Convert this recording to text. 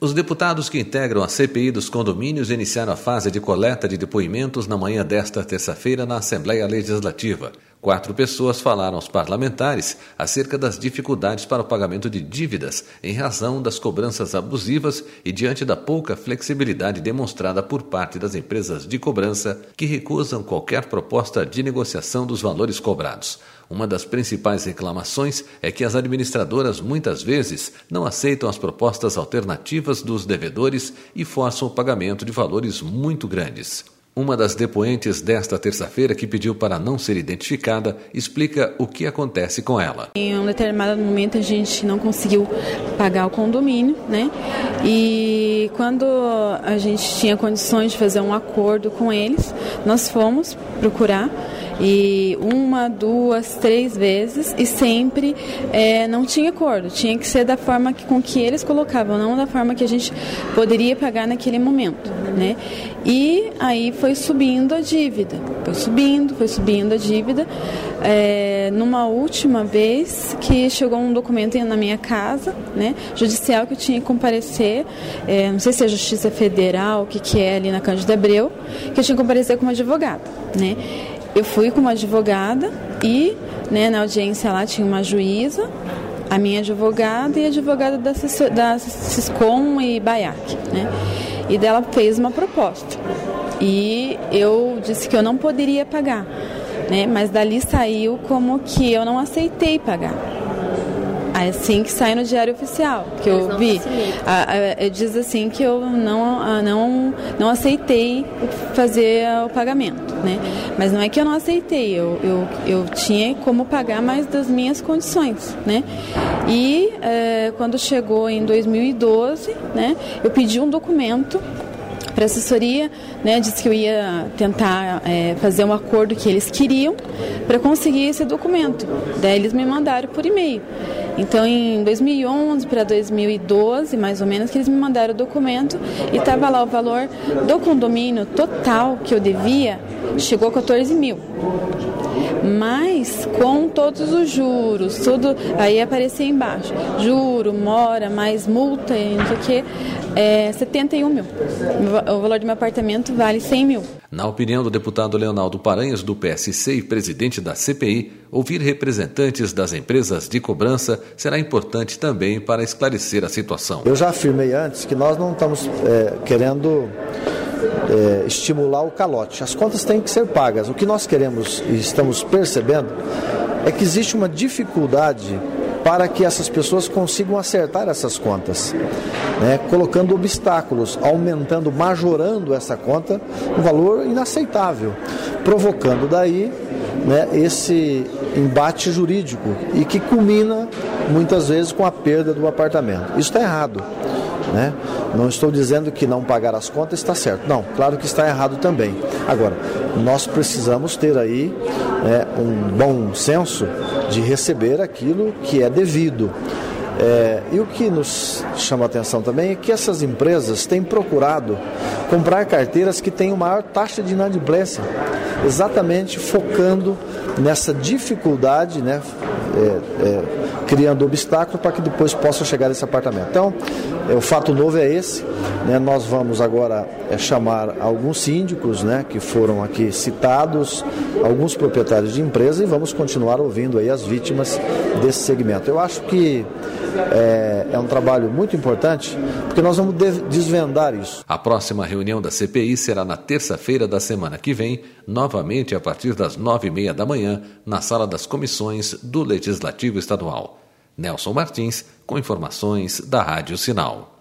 Os deputados que integram a CPI dos condomínios iniciaram a fase de coleta de depoimentos na manhã desta terça-feira na Assembleia Legislativa. 4 pessoas falaram aos parlamentares acerca das dificuldades para o pagamento de dívidas em razão das cobranças abusivas e diante da pouca flexibilidade demonstrada por parte das empresas de cobrança que recusam qualquer proposta de negociação dos valores cobrados. Uma das principais reclamações é que as administradoras muitas vezes não aceitam as propostas alternativas dos devedores e forçam o pagamento de valores muito grandes. Uma das depoentes desta terça-feira, que pediu para não ser identificada, explica o que acontece com ela. Em um determinado momento a gente não conseguiu pagar o condomínio, né? E quando a gente tinha condições de fazer um acordo com eles, nós fomos procurar. E 1, 2, 3 vezes e sempre não tinha acordo, tinha que ser da forma com que eles colocavam, não da forma que a gente poderia pagar naquele momento, né? E aí foi subindo a dívida, foi subindo a dívida. Numa última vez que chegou um documento na minha casa, né, judicial, que eu tinha que comparecer, não sei se é a Justiça Federal, o que é ali na Cândido Abreu, que eu tinha que comparecer como advogada, né? Eu fui como advogada e, né, na audiência lá tinha uma juíza, a minha advogada e a advogada da Siscom e Baiac, né? E dela fez uma proposta. E eu disse que eu não poderia pagar, né? Mas dali saiu como que eu não aceitei pagar. Assim que sai no Diário Oficial, que eu vi, diz assim que eu não aceitei fazer o pagamento, né? Mas não é que eu não aceitei, eu tinha como pagar mais das minhas condições, né? E quando chegou em 2012, né, eu pedi um documento para a assessoria, né, disse que eu ia tentar fazer um acordo que eles queriam para conseguir esse documento. Daí eles me mandaram por e-mail. Então, em 2011 para 2012, mais ou menos, que eles me mandaram o documento e estava lá o valor do condomínio total que eu devia, chegou a 14 mil. Mas com todos os juros, tudo, aí aparecia embaixo, juro, mora, mais multa, não sei o que, 71 mil. O valor do meu apartamento vale 100 mil. Na opinião do deputado Leonardo Paranhos, do PSC e presidente da CPI, ouvir representantes das empresas de cobrança será importante também para esclarecer a situação. Eu já afirmei antes que nós não estamos querendo estimular o calote. As contas têm que ser pagas. O que nós queremos e estamos percebendo é que existe uma dificuldade para que essas pessoas consigam acertar essas contas, né? Colocando obstáculos, aumentando, majorando essa conta um valor inaceitável, provocando daí, né, esse embate jurídico e que culmina muitas vezes com a perda do apartamento. Isso está errado, né? Não estou dizendo que não pagar as contas está certo. Não, claro que está errado também. Agora, nós precisamos ter aí um bom senso de receber aquilo que é devido. E o que nos chama a atenção também é que essas empresas têm procurado comprar carteiras que tenham maior taxa de inadimplência, exatamente focando nessa dificuldade, né, criando obstáculos para que depois possa chegar esse apartamento. Então, o fato novo é esse, né? Nós vamos agora chamar alguns síndicos, né, que foram aqui citados, alguns proprietários de empresas, e vamos continuar ouvindo aí as vítimas desse segmento. Eu acho que é um trabalho muito importante, porque nós vamos desvendar isso. A próxima reunião da CPI será na terça-feira da semana que vem, novamente a partir das 9h30 da manhã, na Sala das Comissões do Legislativo Estadual. Nelson Martins, com informações da Rádio Sinal.